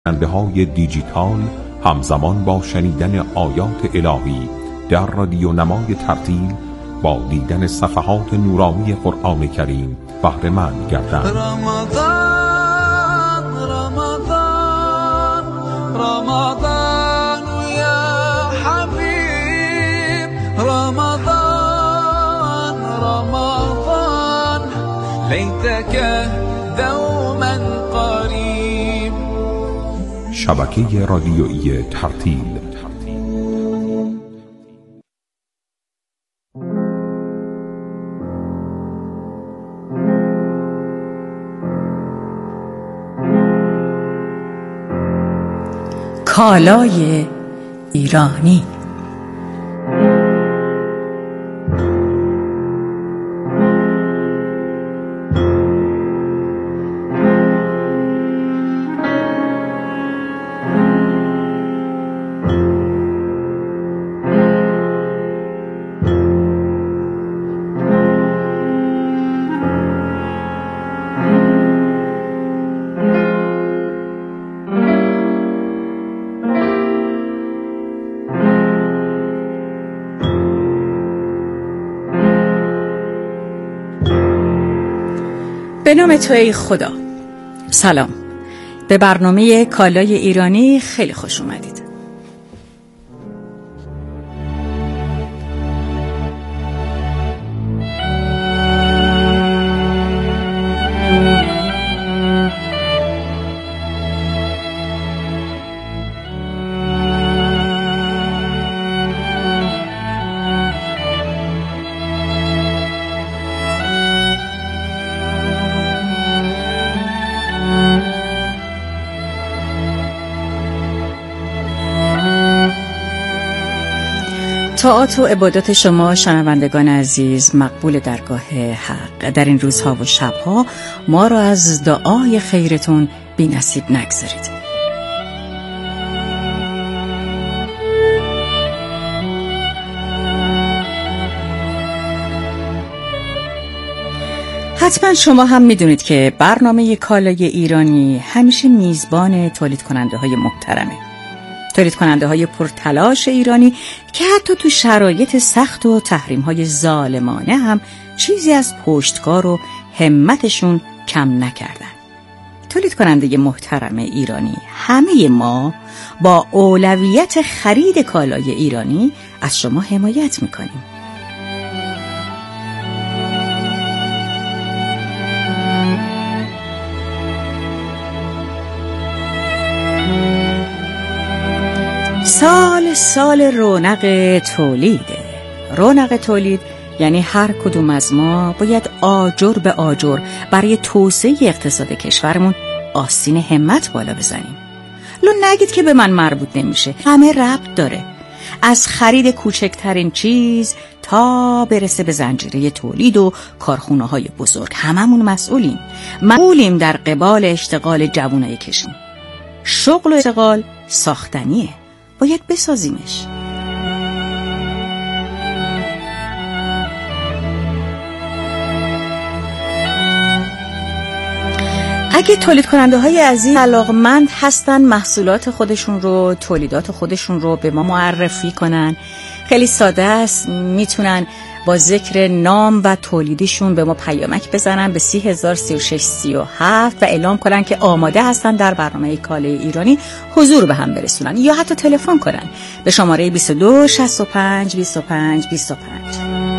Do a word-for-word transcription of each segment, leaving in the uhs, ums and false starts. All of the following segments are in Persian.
های دیجیتال همزمان با شنیدن آیات الهی در رادیو نمای ترتیل با دیدن صفحات نورانی قرآن کریم بهره مند گردند. رمضان رمضان رمضان یا حبیب رمضان رمضان لیتک دوما قریب. شبکه رادیویی ترتیل. کالای ایرانی. به نام تو ای خدا. سلام، به برنامه کالای ایرانی خیلی خوش اومدید. طاعات و عبادات شما شنوندگان عزیز مقبول درگاه حق. در این روزها و شبها ما را از دعای خیرتون بی نصیب نگذارید. حتما شما هم میدونید که برنامه کالای ایرانی همیشه میزبان تولید کننده های محترمه، تولید کننده های پرتلاش ایرانی که حتی تو شرایط سخت و تحریم های ظالمانه هم چیزی از پشتکار و همتشون کم نکردن. تولید کننده محترم ایرانی، همه ما با اولویت خرید کالای ایرانی از شما حمایت میکنیم. سال سال رونق تولیده. رونق تولید یعنی هر کدوم از ما باید آجر به آجر برای توسعه اقتصاد کشورمون آستین همت بالا بزنیم. لو نگید که به من مربوط نمیشه، همه ربط داره، از خرید کوچکترین چیز تا برسه به زنجیره تولید و کارخونه های بزرگ. هممون مسئولیم مسئولیم در قبال اشتغال جوانای کشور. شغل و اشتغال ساختنیه، باید بسازیمش. اگه تولید کننده های عزیز علاقمند هستن محصولات خودشون رو، تولیدات خودشون رو به ما معرفی کنن، خیلی ساده است. میتونن با ذکر نام و تولیدشون به ما پیامک بزنن به سی هزار سی و شش سی و هفت و اعلام کنن که آماده هستن در برنامه کالای ایرانی حضور به هم برسونن، یا حتی تلفن کنن به شماره بیست و دو شصت و پنج بیست و پنج بیست و پنج.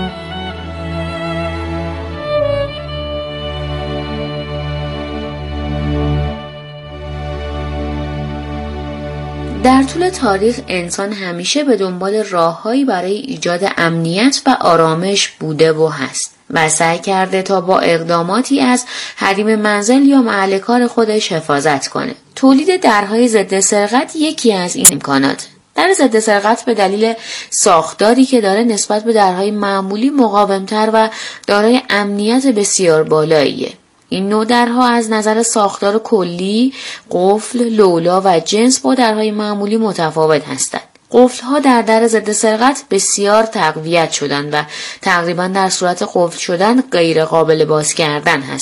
در طول تاریخ انسان همیشه به دنبال راههایی برای ایجاد امنیت و آرامش بوده و هست و سعی کرده تا با اقداماتی از حریم منزل یا محل کار خودش حفاظت کنه. تولید درهای ضد سرقت یکی از این امکانات. در ضد سرقت به دلیل ساختاری که داره نسبت به درهای معمولی مقاومتر و دارای امنیت بسیار بالاییه. این نوع درها از نظر ساختار کلی، قفل، لولا و جنس با درهای معمولی متفاوت هستند. قفل‌ها در در ضد سرقت بسیار تقویت شدند و تقریبا در صورت قفل شدن غیر قابل باز کردن هستند.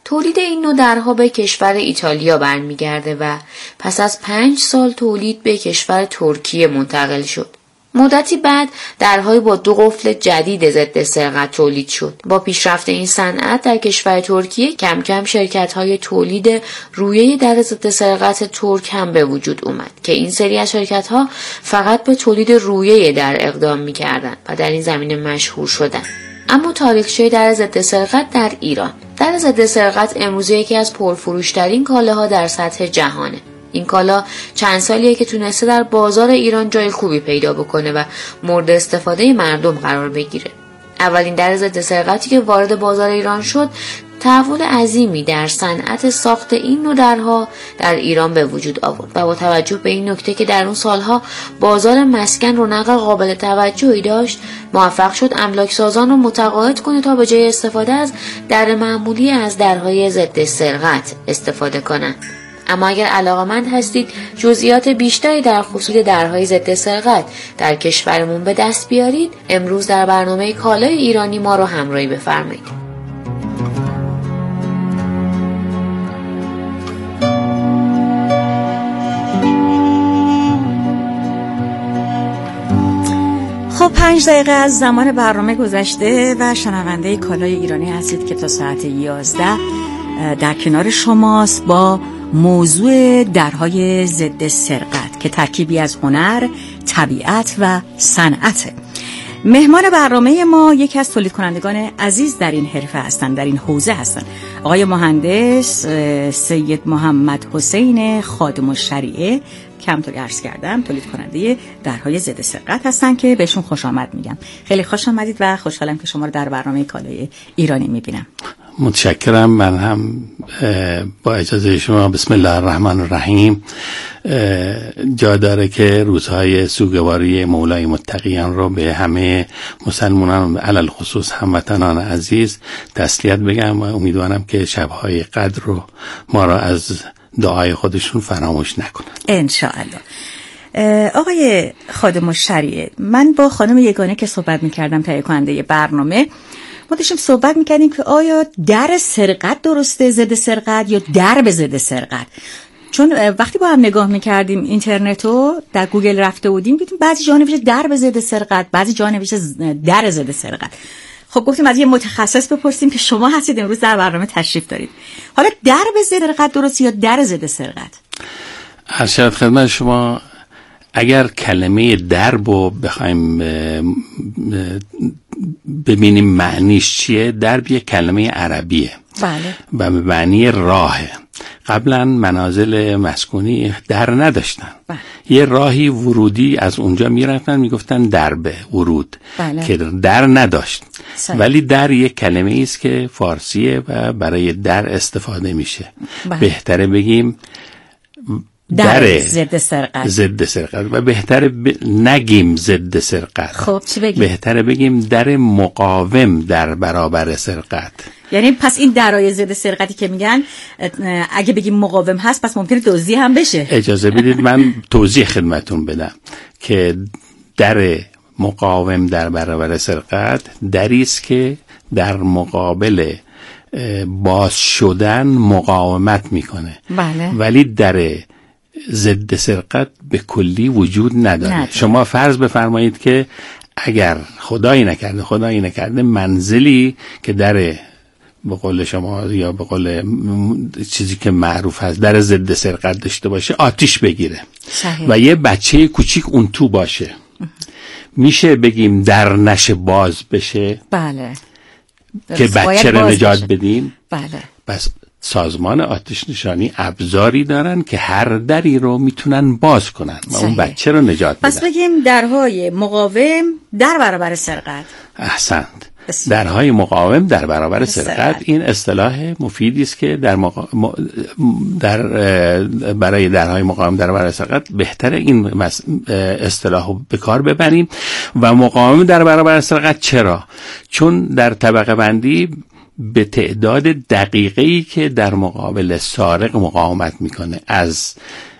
تولید این نوع درها به کشور ایتالیا برمیگرده و پس از پنج سال تولید به کشور ترکیه منتقل شد. مدتی بعد درهای با دو قفل جدید ضد سرقت تولید شد. با پیشرفت این صنعت در کشور ترکیه کم کم شرکت‌های تولید رویه در ضد سرقت ترک هم به وجود اومد که این سری از شرکت‌ها فقط به تولید رویه در اقدام می‌کردند و در این زمینه مشهور شدند. اما تاریخچه در ضد سرقت در ایران. در ضد سرقت امروزه یکی از پرفروش‌ترین کالاها در سطح جهانه. این کالا چند سالیه که تونسته در بازار ایران جای خوبی پیدا بکنه و مورد استفاده مردم قرار بگیره. اولین در ضد سرقتی که وارد بازار ایران شد، تحول عظیمی در صنعت ساخت این نوع درها در ایران به وجود آورد و با توجه به این نکته که در اون سالها بازار مسکن رونق قابل توجهی داشت، موفق شد املاک سازان رو متقاعد کنه تا به جای استفاده از در معمولی از درهای ضد سرقت استفاده کنند. اما اگر علاقه‌مند هستید جزئیات بیشتری در خصوص درهای ضد سرقت در کشورمون به دست بیارید، امروز در برنامه کالای ایرانی ما رو همراهی بفرمایید. خب پنج دقیقه از زمان برنامه گذشته و شنونده کالای ایرانی هستید که تا ساعت یازده در کنار شماست با موضوع درهای ضد سرقت که ترکیبی از هنر، طبیعت و صنعته. مهمان برنامه ما یکی از تولید کنندگان عزیز در این حرفه هستند، در این حوزه هستند، آقای مهندس سید محمد حسین خادم الشریعه که همونطور عرض کردم تولید کننده درهای ضد سرقت هستن که بهشون خوش آمد میگم. خیلی خوش آمدید و خوشحالم که شما رو در برنامه کالای ایرانی میبینم. متشکرم. من هم با اجازه شما بسم الله الرحمن الرحیم جا داره که روزهای سوگواری مولای متقیان رو به همه مسلمانان علل خصوص هموطنان عزیز تسلیت بگم و امیدوارم که شبهای قدر رو ما را از دعای خودشون فراموش نکنن انشاءالله. آقای خادم الشریعه، من با خانم یگانه که صحبت میکردم تهیه کننده برنامه، ما داشتیم صحبت میکردیم که آیا در سرقت درسته ضد سرقت یا در به ضد سرقت؟ چون وقتی با هم نگاه میکردیم اینترنتو در گوگل رفته بودیم دیدیم بعضی جا نوشته در به ضد سرقت، بعضی جا نوشته در ضد سرقت. خب گفتیم از یه متخصص بپرسیم که شما هستید امروز در برنامه تشریف دارید، حالا در به ضد سرقت درسته یا در ضد سرقت؟ عرض خدمت شما، اگر کلمه درب رو بخوایم ببینیم معنیش چیه، درب یه کلمه عربیه. بله. و به معنی راهه. قبلا منازل مسکونی در نداشتن. بله. یه راهی ورودی از اونجا میرفتن میگفتن دربه ورود. بله. که در نداشت. صحیح. ولی در یه کلمه ایست که فارسیه و برای در استفاده میشه. بله. بهتره بگیم در ضد سرقت ضد سرقت و بهتره ب... نگیم ضد سرقت. خب چی بگیم؟ بهتره بگیم در مقاوم در برابر سرقت. یعنی پس این درای ضد سرقتی که میگن اگه بگیم مقاوم هست پس ممکنه دزدی هم بشه. اجازه بدید من توضیح خدمتون بدم که در مقاوم در برابر سرقت دری است که در مقابل باز شدن مقاومت میکنه. بله. ولی در ضد سرقت به کلی وجود نداره. نداره. شما فرض بفرمایید که اگر خدایی نکرده خدایی نکرده منزلی که در به قول شما یا به قول چیزی که معروف هست در ضد سرقت داشته باشه آتیش بگیره. صحیح. و یه بچه کوچیک اون تو باشه، میشه بگیم در نشه باز بشه؟ بله. که بچه رو نجات بشه. بدیم. بله. پس سازمان آتش نشانی ابزاری دارن که هر دری رو میتونن باز کنن و اون بچه رو نجات بدن. پس بگیم درهای مقاوم در برابر سرقت. احسنت. درهای مقاوم در برابر سرقت. این اصطلاح مفیدی است که در, مقا... در برای درهای مقاوم در برابر سرقت بهتره این اصطلاح رو به کار ببریم. و مقاوم در برابر سرقت چرا؟ چون در طبقه بندی به تعداد دقیقه‌ای که در مقابل سارق مقاومت میکنه از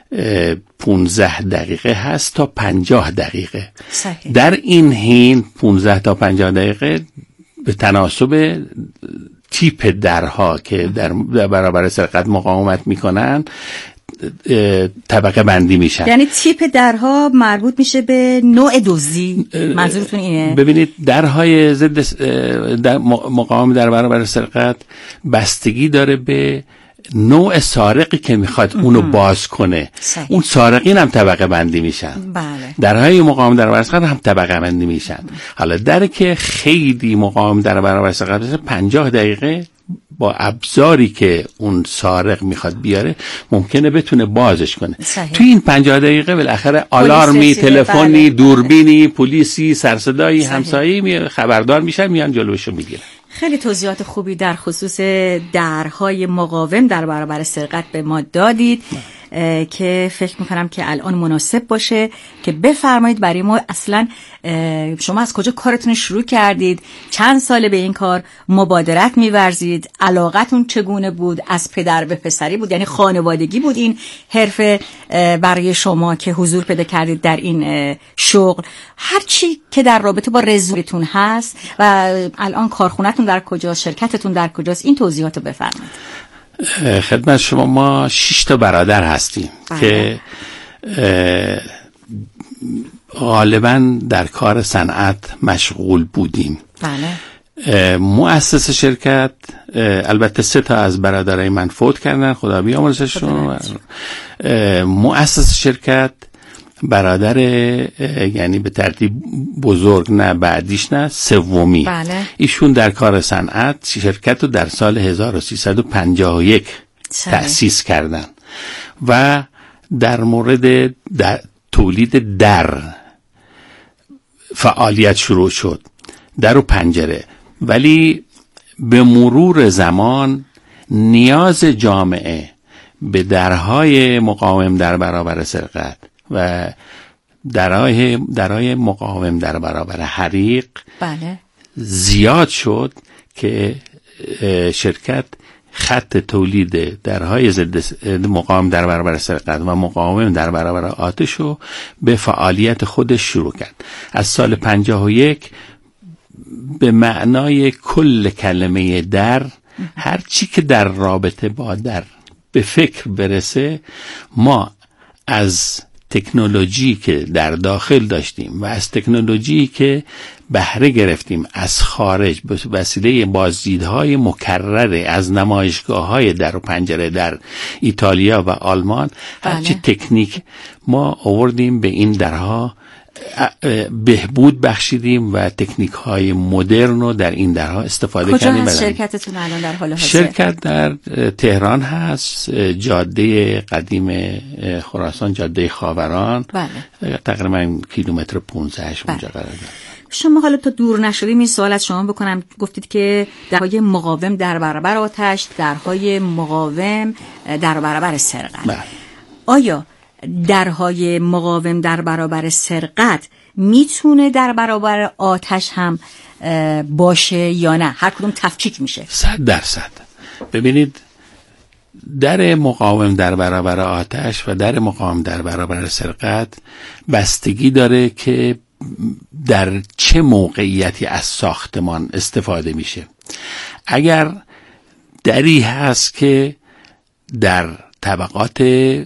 پونزده دقیقه هست تا پنجاه دقیقه. صحیح. در این حین پونزده تا پنجاه دقیقه به تناسب تیپ درها که در برابر سرقت مقاومت میکنن طبقه بندی میشن. یعنی تیپ درها مربوط میشه به نوع دزدی، منظورتون اینه؟ ببینید درهای ضد در مقاومت در برابر سرقت بستگی داره به نوع سارقی که میخواد اونو باز کنه. صحیح. اون سارقین هم طبقه بندی میشن. بله. درهای مقاوم در برابر سرقت هم طبقه بندی میشن. حالا در که خیلی مقاوم در برابر سرقت باشه پنجاه دقیقه با ابزاری که اون سارق میخواد بیاره ممکنه بتونه بازش کنه. صحیح. توی این پنجاه دقیقه بالاخره آلارمی، تلفنی، بله. دوربینی، پلیسی، سرصدایی، همسایه‌ای خبردار میشن، میان جلوشو میگیرن. خیلی توضیحات خوبی در خصوص درهای مقاوم در برابر سرقت به ما دادید که فکر میکنم که الان مناسب باشه که بفرمایید برای ما اصلا شما از کجا کارتون شروع کردید، چند ساله به این کار مبادرت میورزید، علاقتون چگونه بود، از پدر به پسری بود، یعنی خانوادگی بود این حرفه برای شما که حضور پیدا کردید در این شغل، هر چی که در رابطه با رزومتون هست و الان کارخونه‌تون در کجاست، شرکتتون در کجاست، این توضیحاتو بفرمایید. خدمت شما ما شش تا برادر هستیم بله. که غالبا در کار صنعت مشغول بودیم. بله. مؤسس شرکت البته سه تا از برادرای من فوت کردن، خدا بیامرزشون. مؤسس شرکت برادر یعنی به ترتیب بزرگ نه بعدیش نه سومی. بله. ایشون در کار صنعت شرکت رو در سال هزار و سیصد و پنجاه و یک تأسیس کردن و در مورد در تولید در فعالیت شروع شد، در و پنجره. ولی به مرور زمان نیاز جامعه به درهای مقاوم در برابر سرقت و درهای درهای مقاوم در برابر حریق بله. زیاد شد که شرکت خط تولید درهای ضد مقاوم در برابر سرقت و مقاوم در برابر آتش رو به فعالیت خودش شروع کرد. از سال پنجاه و یک به معنای کل کلمه در، هر چی که در رابطه با در به فکر برسه، ما از تکنولوژی که در داخل داشتیم و از تکنولوژی که بهره گرفتیم از خارج به وسیله بازدیدهای مکرره از نمایشگاه‌های در و پنجره در ایتالیا و آلمان، بله. هرچی تکنیک ما آوردیم به این درها بهبود بخشیدیم و تکنیک های مدرن رو در این درها استفاده کجا کردیم. کجا هست شرکتتون الان در حال حاضر؟ شرکت در تهران هست، جاده قدیم خراسان، جاده خاوران. بله. تقریبا کیلومتر پانزده بله. اونجا قرار داره. شما حالا تا دور نشدیم این سوال از شما بکنم، گفتید که درهای مقاوم در برابر آتش، درهای مقاوم در برابر سرقت. بله. آیا درهای مقاوم در برابر سرقت میتونه در برابر آتش هم باشه یا نه؟ هر کدوم تفکیک میشه؟ صد درصد. ببینید، در مقاوم در برابر آتش و در مقاوم در برابر سرقت بستگی داره که در چه موقعیتی از ساختمان استفاده میشه. اگر دری هست که در طبقات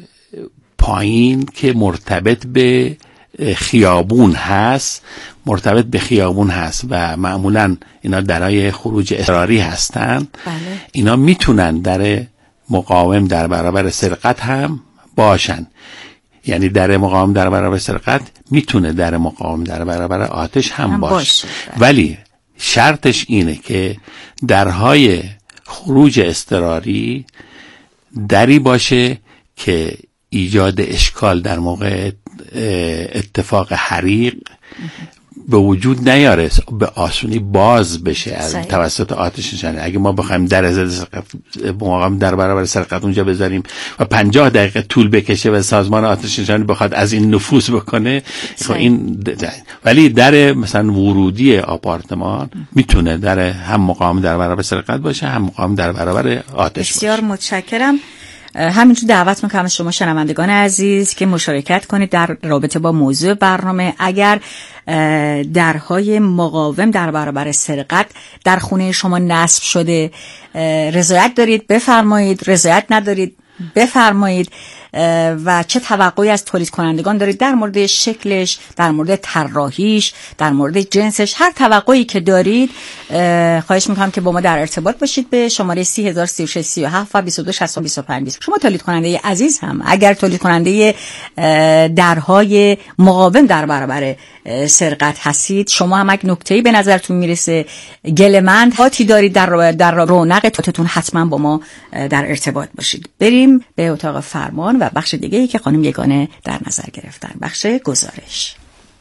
پایین که مرتبط به خیابون هست مرتبط به خیابون هست و معمولا اینا درای خروج اضطراری هستن، بله. اینا میتونن در مقاوم در برابر سرقت هم باشن. یعنی در مقاوم در برابر سرقت میتونه در مقاوم در برابر آتش هم, هم باشه, باشه. ولی شرطش اینه که درهای خروج اضطراری دری باشه که ایجاد اشکال در موقع اتفاق حریق به وجود نیاره، به آسونی باز بشه از صحیح. توسط آتش نشانی. اگه ما بخوایم در ضد مقاوم در برابر سرقت اونجا بذاریم و پنجاه دقیقه طول بکشه و سازمان آتش نشانی بخواد از این نفوذ بکنه، این ولی در مثلا ورودی آپارتمان میتونه در هم مقاوم در برابر سرقت باشه، هم مقاوم در برابر آتش بسیار باشه. متشکرم. همینجور دعوت میکنم از شما شنوندگان عزیز که مشارکت کنید در رابطه با موضوع برنامه. اگر درهای مقاوم در برابر سرقت در خونه شما نصب شده، رضایت دارید بفرمایید، رضایت ندارید بفرمایید و چه توقعی از تولید کنندگان دارید در مورد شکلش، در مورد طراحیش، در مورد جنسش، هر توقعی که دارید خواهش میکنم که با ما در ارتباط باشید به شماره سی هزار سی و شش سی و هفت و بیست و دو شصت و بیست و پنج. شما تولید کننده عزیز هم اگر تولید کننده درهای مقاوم در برابر سرقت هستید، شما هم اگه نکته‌ای به نظرتون میرسه، گلمند هاتی دارید در در رونق توتتون، حتما با ما در ارتباط باشید. بریم به اتاق فرمان و بخش دیگه ای که خانم یگانه در نظر گرفتن، بخش گزارش.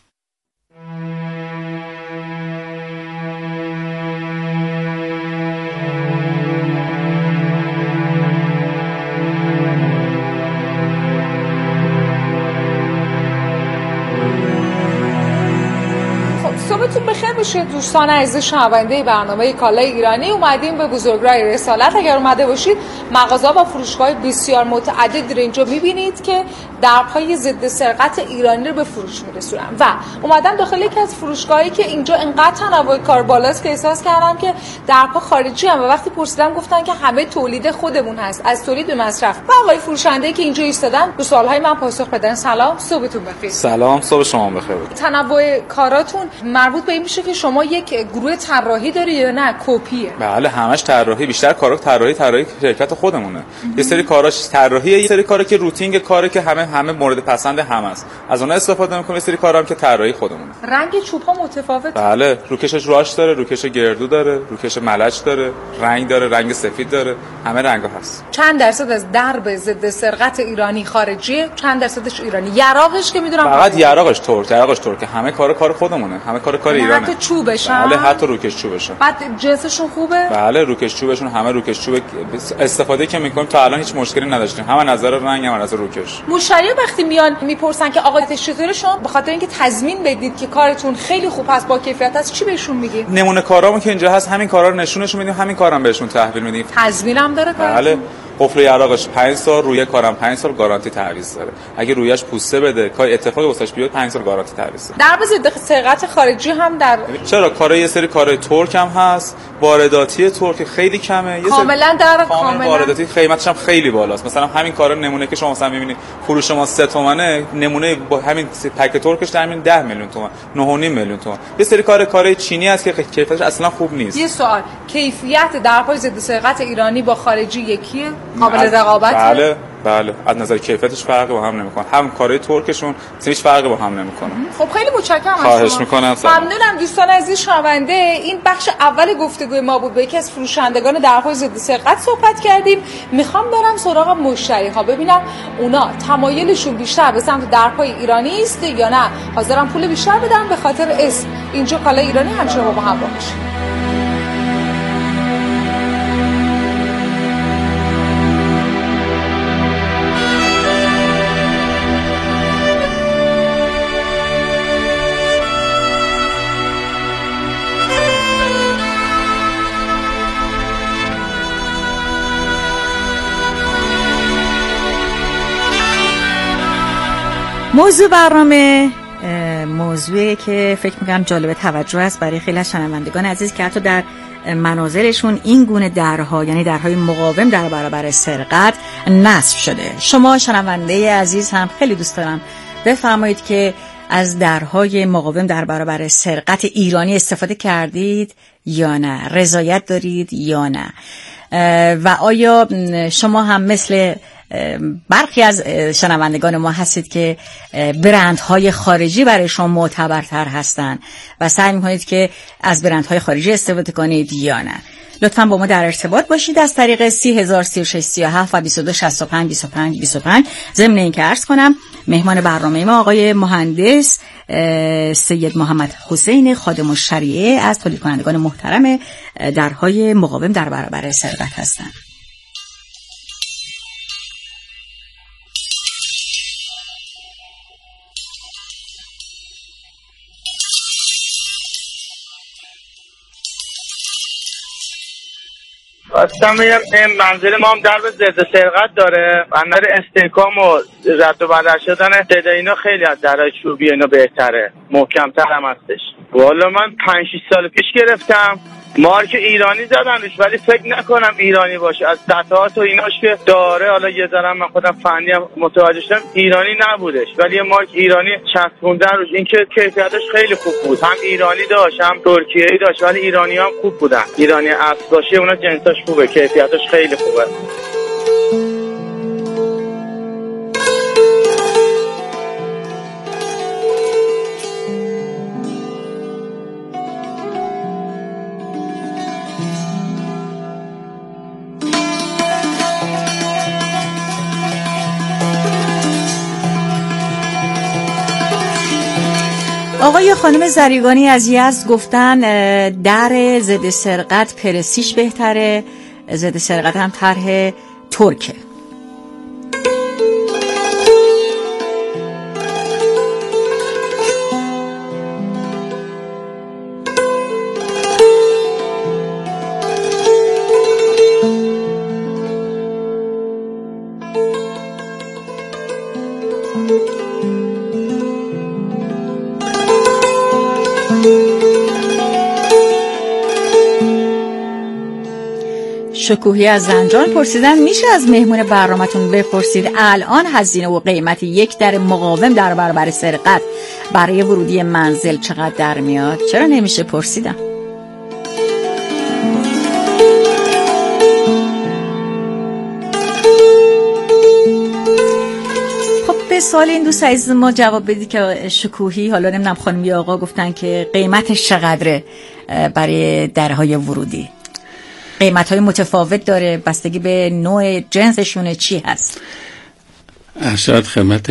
صبحتون بخیر باشه دوستان عزیز شنونده برنامه کالای ایرانی. اومدیم به بزرگراه رسالت. اگر اومده باشید مغازه و فروشگاه بسیار متعددی رو اینجا می‌بینید که درهای ضد سرقت ایرانی رو به فروش می‌رسونن و اومدم داخل یکی از فروشگاهایی که اینجا انقدر تنوع کار بالاست که احساس کردم که درها خارجی هم و وقتی پرسیدم گفتن که همه تولید خودمون هست، از تولید به مصرف. و آقای فروشنده‌ای که اینجا ایستادن به سوال‌های من پاسخ بدن. سلام، صبحتون بخیر. سلام، صبح شما بخیر. تنوع کاراتون مربوط به این میشه که شما یک گروه طراحی داری یا نه کپیه؟ بله، همش طراحی، بیشتر کارا طراحی طراحی شرکت خودمونه. یه سری کاراش طراحیه، یه سری کارا که روتینگ کاره که همه همه مورد پسند همه است، از اونها استفاده می‌کنیم. یه سری کارا هم که طراحی خودمونه. رنگ چوب‌ها متفاوته؟ بله، روکشش راش داره، روکش گردو داره، روکش ملچ داره، رنگ داره، رنگ سفید داره، همه رنگا هست. چند درصد از درب ضد سرقت ایرانی خارجیه، چند درصدش ایرانی؟ یراقش که میدونم فقط یراقش ترک، یراقش ترک، همه کار کار خودمونه، همه کار کار ایرانه. حتی چوبش بله، حتی روکش چوبش. بعد جنسشون خوبه؟ بله، روکش چوبشون همه روکش چوب استفاده که میکنیم تا الان هیچ مشکلی نداشتیم، هم نظر رنگ هم نظر روکش. مشتری وقتی میان میپرسن که آقا چطوره شما به خاطر اینکه تضمین بدید که کارتون خیلی خوب هست، با کیفیت هست، چی بهشون میگید؟ نمونه کارامون که اینجا هست همین کارا رو نشونشون میدیم، همین کارام بهشون تحویل میدیم. تضمینم داره کارتون؟ بله، قفل یراقش پنج سال، روی کارم پنج سال گارانتی تعویض داره. اگه رویش پوسته بده، کار اتفاقی واسش بیاد، پنج سال گارانتی تعویض داره. در ضد سرقت خارجی هم در چرا کارای یه سری کارای ترک هم هست، وارداتی ترک خیلی کمه، یه کاملا در کاملا وارداتی قیمتش هم خیلی بالاست. مثلا همین کارا نمونه که شما مثلا می‌بینید فروش ما سه تومنه، نمونه با همین پک ترکش در همین ده میلیون تومان، نه و نیم میلیون تومان. یه سری کار کارای چینی هست که کیفیتش اصلا خوب نیست. یه سوال، کیفیت درهای ضد سرقت ایرانی با خارجی یکیه؟ قابل رقابت؟ بله بله، از نظر کیفیتش فرقی با هم نمیکنه. هم کارهای ترکشون هیچ فرقی با هم نمیکنه. خب خیلی متشکرم از شما. خواهش میکنم. ممنونم دوستان عزیز شنونده. این بخش اول گفتگوی ما بود. با یکی از فروشندگان درهای ضد سرقت صحبت کردیم. میخوام برم سراغ مشتری ها ببینم اونا تمایلشون بیشتر به سمت درهای ایرانی است یا نه حاضرن پول بیشتر بدن به خاطر اسم. اینجا کالای ایرانی همچنان با ما همراه باشید. موضوع برنامه موضوعی که فکر میکنم جالب توجه است برای خیلی از شنوندگان عزیز که حتی در منازلشون این گونه درها، یعنی درهای مقاوم در برابر سرقت نصب شده. شما شنونده عزیز هم خیلی دوست دارم بفرمایید که از درهای مقاوم در برابر سرقت ایرانی استفاده کردید یا نه، رضایت دارید یا نه، و آیا شما هم مثل برخی از شنوندگان ما هستید که برندهای خارجی برای شما معتبرتر هستند و سعی می‌کنید که از برندهای خارجی استفاده کنید یا نه؟ لطفاً با ما در ارتباط باشید از طریق سی هزار سی و شش سی و هفت و بیست و دو شصت و پنج بیست و پنج بیست و پنج. ضمن اینکه عرض کنم مهمان برنامه ما آقای مهندس سید محمد حسین خادم الشریعه از تولید کنندگان محترم درهای مقاوم در برابر سرقت هستند. خواستم بگم این منزل ما هم درب ضد سرقت داره، بندر استحکام و رد و بدل شدن صدا اینا خیلی از درهای چوبی اینا بهتره، محکم‌تر هم هستش. والا من پنج شش سال پیش گرفتم، مارک ایرانی زدن روش، ولی فکر نکنم ایرانی باشه. از قطعات و ایناش که داره، حالا یه ذره من خودم فنی هم متوجه شدم ایرانی نبودش، ولی یه مارک ایرانی چسبوندن روش. این که کیفیتش خیلی خوب بود، هم ایرانی داشت هم ترکیه‌ای داشت، ولی ایرانی هم خوب بودن. ایرانی اصل باشه اونا جنساش خوبه، کیفیتش خیلی خوبه. آقای خانم زریگانی از یزد گفتن در ضد سرقت پرسیش بهتره، ضد سرقت هم طرح ترکه. شکوهی از زنجان پرسیدن میشه از مهمون برنامه‌تون بپرسید الان هزینه و قیمت یک در مقاوم در برابر سرقت برای ورودی منزل چقدر در میاد؟ چرا نمیشه پرسیدم؟ خب به سوال این دوست عزیز ما جواب بدید که شکوهی، حالا نمیدونم خانم یا آقا، گفتن که قیمتش چقدره برای درهای ورودی؟ قیمت‌های متفاوت داره، بستگی به نوع جنسشونه چی هست؟ ارشاد خدمت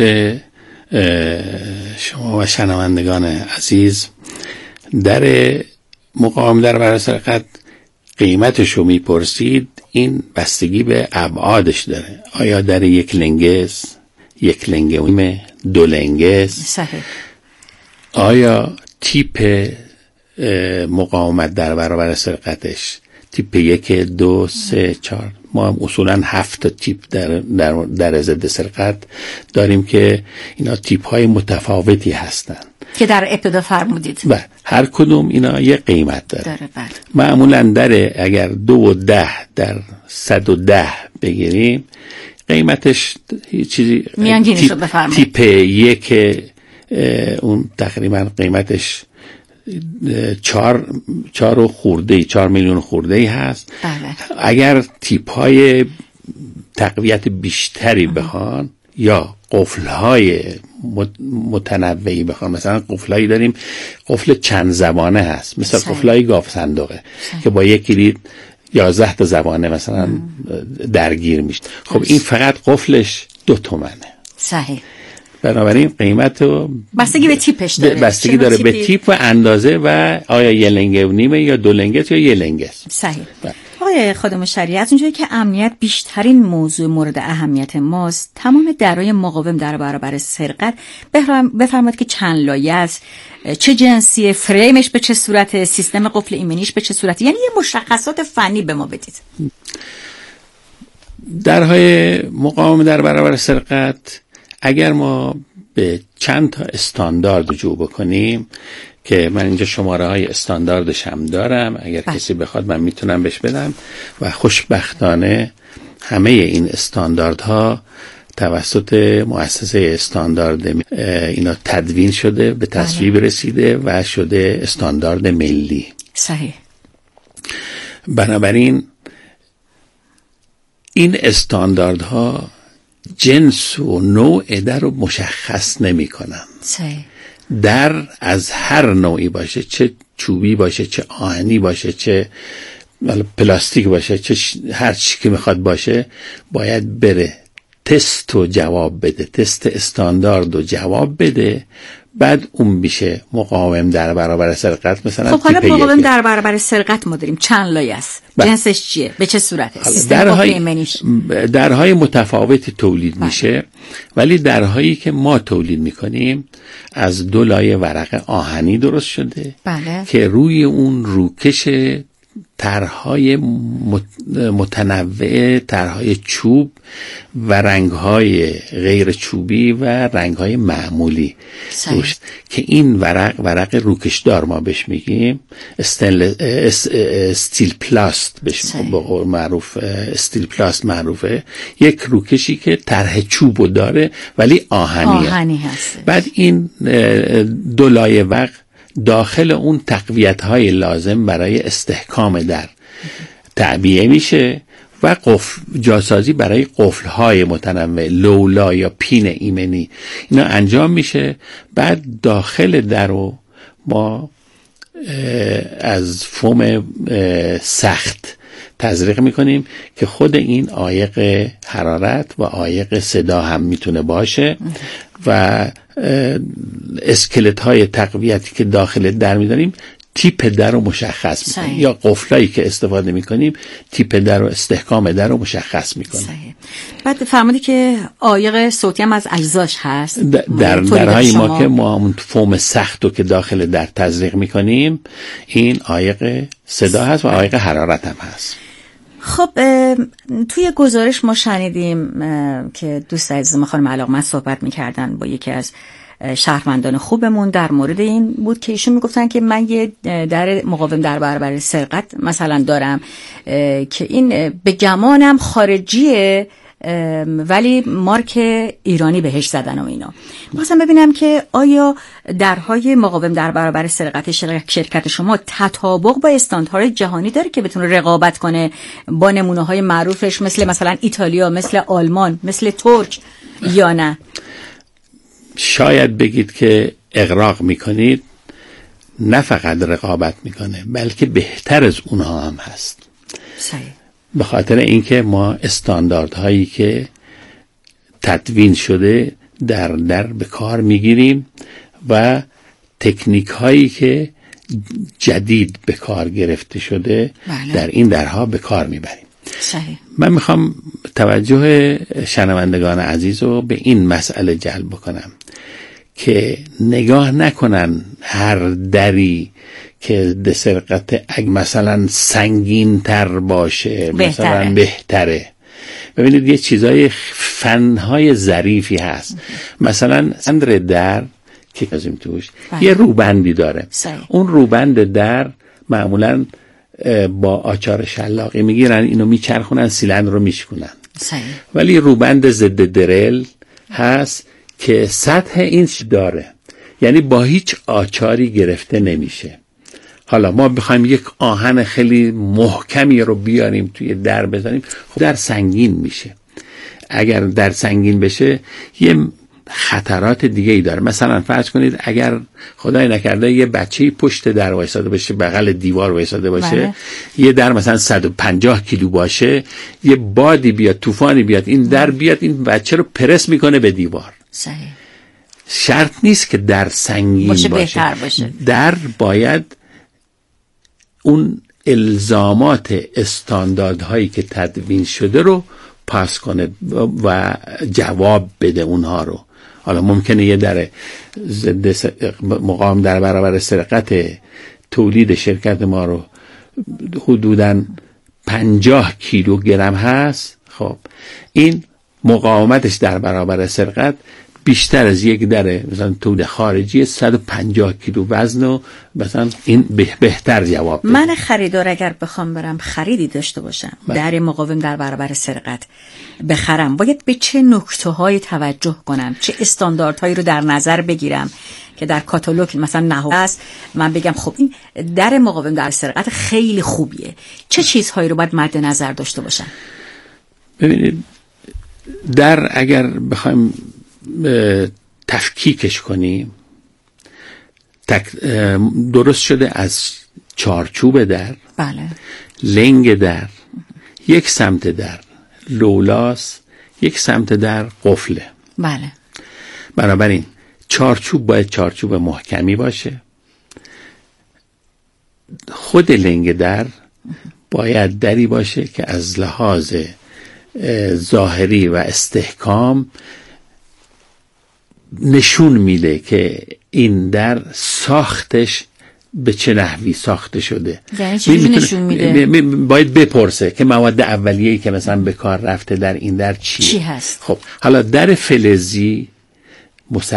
شما و شنوندگان عزیز، در مقاوم در برابر سرقت قیمتش رو میپرسید، این بستگی به ابعادش داره. آیا در یک لنگز، یک لنگه و نیم، دو لنگز؟ صحیح. آیا تیپ مقاومت در برابر سرقتش تیپ یک، دو، سه، چهار؟ ما هم اصولا هفت تا تیپ در, در, در ضد سرقت داریم که اینا تیپ های متفاوتی هستن که در ابتدا فرمودید. بله، هر کدوم اینا یه قیمت داره, داره بله. معمولا در اگر دو و ده در صد و ده بگیریم قیمتش چیزی میانگینی شد بفرمایید. تیپ یک اون تقریبا قیمتش چهار چهار و خورده چهار میلیون خورده ای هست. بله. اگر تیپ های تقویت بیشتری بخوان یا قفل های متنوعی بخوان، مثلا قفل هایی داریم قفل چند زبانه هست، مثل قفل های گاف صندوقه سای. که با یک کلید یازده تا زبانه مثلا ام. درگیر میشه. خب این فقط قفلش دو تومنه. صحیح. بنابراین قیمت رو بستگی به تیپش داره، بستگی داره به تیپ و اندازه و آیا یه لنگه و نیمه یا دو لنگه یا یه لنگه. صحیح. آقای خادم شریعت، از اونجایی که امنیت بیشترین موضوع مورد اهمیت ماست، تمام درهای مقاوم در برابر سرقت بفرمایید که چند لایه است، چه جنسیه، فریمش به چه صورته، سیستم قفل ایمنیش به چه صورته، یعنی یه مشخصات فنی به ما بدید. درهای مقاوم در برابر سرقت اگر ما به چند تا استاندارد رجوع بکنیم که من اینجا شماره های استانداردش هم دارم، اگر بله. کسی بخواد من میتونم بهش بدم، و خوشبختانه همه این استانداردها توسط مؤسسه استاندارد اینا تدوین شده، به تصویب بله. رسیده و شده استاندارد ملی. صحیح. بنابراین این استانداردها جنس و نوع در رو مشخص نمی کنن. صحیح. در از هر نوعی باشه، چه چوبی باشه، چه آهنی باشه، چه پلاستیک باشه، چه هر چی که میخواد باشه، باید بره تست و جواب بده، تست استاندارد و جواب بده، بعد اون میشه مقاوم در برابر سرقت. مثلا خب حالا مقاوم در برابر سرقت ما داریم چند لایه است، جنسش چیه، به چه صورته، سیستم قفل ایمنیش؟ درهای متفاوتی تولید بله. میشه، ولی درهایی که ما تولید میکنیم از دو لایه ورق آهنی درست شده بله. که روی اون روکش طرح‌های متنوع، طرح‌های چوب و رنگ‌های غیر چوبی و رنگ‌های معمولی روش، که این ورق ورق روکشدار ما بهش میگیم، استیل استیل پلاست بهش معروف، استیل پلاست معروفه، یک روکشی که طرح چوبو داره ولی آهنیه. آهنی هست. بعد این دو لایه ورق داخل اون تقویت‌های لازم برای استحکام در تعبیه میشه و قفل جاسازی برای قفل‌های متنوع، لولا یا پین ایمنی، اینا انجام میشه. بعد داخل در رو ما از فوم سخت تزریق میکنیم که خود این عایق حرارت و عایق صدا هم میتونه باشه و اسکلت های تقویتی که داخل در میداریم تیپ در رو مشخص میکنیم، یا قفلایی که استفاده میکنیم تیپ در رو، استحکام در رو مشخص میکنیم. بعد فرمودی که عایق صوتی هم از اجزاش هست در درهای ما که ما همون فوم سخت رو که داخل در تزریق میکنیم، این عایق صدا هست و عایق حرارت هم هست. خب توی گزارش ما شنیدیم که دوست عزیزم خانم علاقمند صحبت میکردن با یکی از شهروندان خوبمون در مورد این بود که ایشون میگفتن که من یه در مقاوم در برابر سرقت مثلا دارم که این به گمانم خارجیه ولی مارک ایرانی بهش زدن و اینا. می‌خواستم ببینم که آیا درهای مقاوم در برابر سرقت شرکت شما تطابق با استانداردهای جهانی داره که بتونه رقابت کنه با نمونه‌های معروفش مثل مثلا ایتالیا، مثل آلمان، مثل ترک، یا نه؟ شاید بگید که اغراق میکنید، نه فقط رقابت میکنه بلکه بهتر از اونها هم هست. صحیح. به خاطر اینکه ما استانداردهایی که تدوین شده در در به کار میگیریم و تکنیک هایی که جدید به کار گرفته شده بله. در این درها به کار میبریم. صحیح. من میخوام توجه شنوندگان عزیز رو به این مسئله جلب بکنم که نگاه نکنن هر دری که در سرقت اگه مثلا سنگین تر باشه بهتره. مثلا بهتره. ببینید یه چیزای فنهای ظریفی هست. مثلا اندر در که کازیم توش بله. یه روبندی داره. صحیح. اون روبند در معمولا با آچار شلاقی میگیرن، اینو میچرخونن، سیلندر رو میشکنن. صحیح. ولی روبند ضد درل هست که سطح اینش داره، یعنی با هیچ آچاری گرفته نمیشه. حالا ما بخوایم یک آهن خیلی محکمی رو بیاریم توی در بزنیم، خب در سنگین میشه. اگر در سنگین بشه یه خطرات دیگه ای داره. مثلا فرض کنید اگر خدای نکرده یه بچه‌ای پشت در وایساده باشه، بغل دیوار وایساده باشه بله. یه در مثلا صد و پنجاه کیلو باشه، یه بادی بیاد، طوفانی بیاد، این در بیاد، این بچه رو پرس میکنه به دیوار. صحیح. شرط نیست که در سنگین باشه, باشه. باشه. در باید اون الزامات استانداردهایی که تدوین شده رو پاس کنه و جواب بده اونها رو. حالا ممکنه یه در ضد مقاوم در برابر سرقت تولید شرکت ما رو حدوداً پنجاه کیلوگرم هست، خب این مقاومتش در برابر سرقت بیشتر از یک در مثلا تولید خارجی صد و پنجاه کیلو وزن و مثلا این بهتر جواب بده. من خریدار اگر بخوام برم خریدی داشته باشم بله. در مقاوم در برابر سرقت بخرم، باید به چه نکته‌های توجه کنم، چه استانداردهایی رو در نظر بگیرم که در کاتالوگ مثلا نهو است من بگم خب این در مقاوم در سرقت خیلی خوبیه، چه چیزهایی رو باید مد نظر داشته باشم؟ ببینید در اگر بخوایم تفکیکش کنیم، درست شده از چارچوب در بله. لنگ در، یک سمت در لولاس، یک سمت در قفله. بله. بنابراین چارچوب باید چارچوب محکمی باشه. خود لنگ در باید دری باشه که از لحاظ ظاهری و استحکام نشون میده که این در ساختش به چه نحوی ساخته شده. یعنی چیزی نشون میده باید بپرسه که مواد اولیه‌ای که مثلا به کار رفته در این در چیه؟ چی هست. خب حالا در فلزی